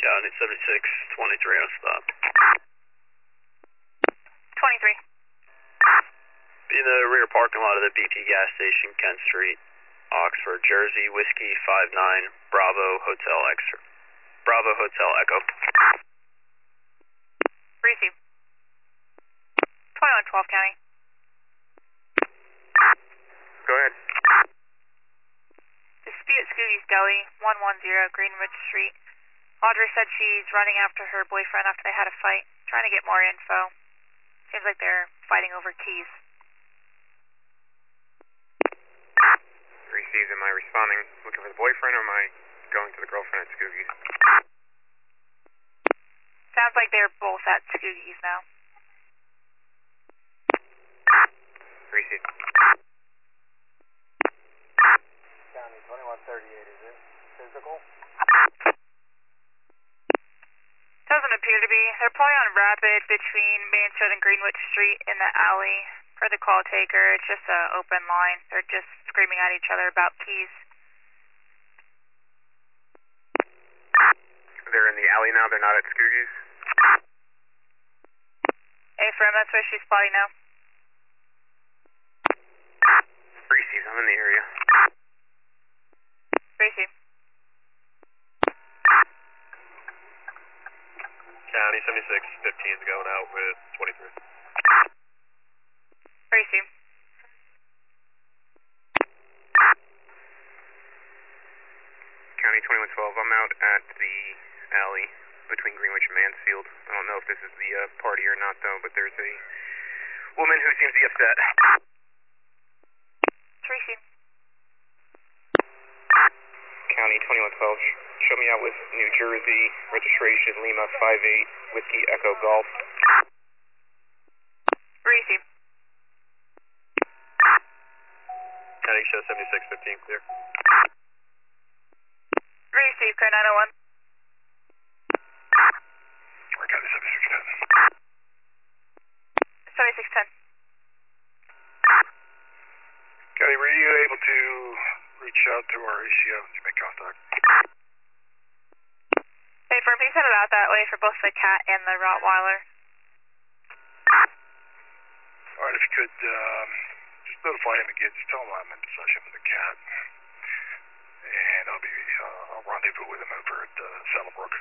County 7623 on stop. 23. Be in the rear parking lot of the BP gas station, Kent Street, Oxford, Jersey, Whiskey 59, Bravo Hotel Echo. Receive. 2112 County. Go ahead. Dispute Scoogy's Deli, 110 Greenwich Street. Audrey said she's running after her boyfriend after they had a fight, trying to get more info. Seems like they're fighting over keys. Received. Am I responding looking for the boyfriend, or am I going to the girlfriend at Scoogy's? Sounds like they're both at Scoogy's now. Received. County 2138, is it physical? Doesn't appear to be. They're probably on Rapid between Mansfield and Greenwich Street in the alley. For the call taker, it's just an open line. They're just screaming at each other about keys. They're in the alley now, they're not at Scoogy's? A-firm, that's where she's spotting now. Received. I'm in the area. Receive. County 7615 is going out with 23. Receive. County 2112, I'm out at the alley between Greenwich and Mansfield. I don't know if this is the party or not, though, but there's a woman who seems to be upset. Receive. County 2112, show me out with New Jersey, registration Lima 58, Whiskey Echo Golf. Receive. County show 7615 clear. Receive, clear 901. County 7610. 7610. County, were you able to reach out to our ACO to make contact? A-firm, please send it out that way for both the cat and the Rottweiler. Alright, if you could, just notify him again. Just tell him I'm in possession of the cat. And I'll rendezvous with him over at Saddlebrook.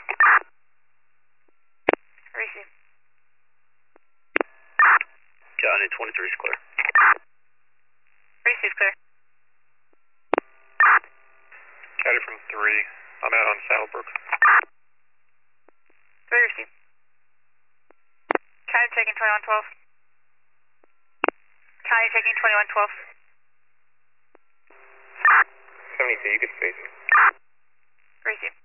Receive. County 23 is clear. Receive, clear. County from 3. I'm out on Saddlebrook. 3 receive. County taking 2112. County taking 2112. 72, you can space me. Receive.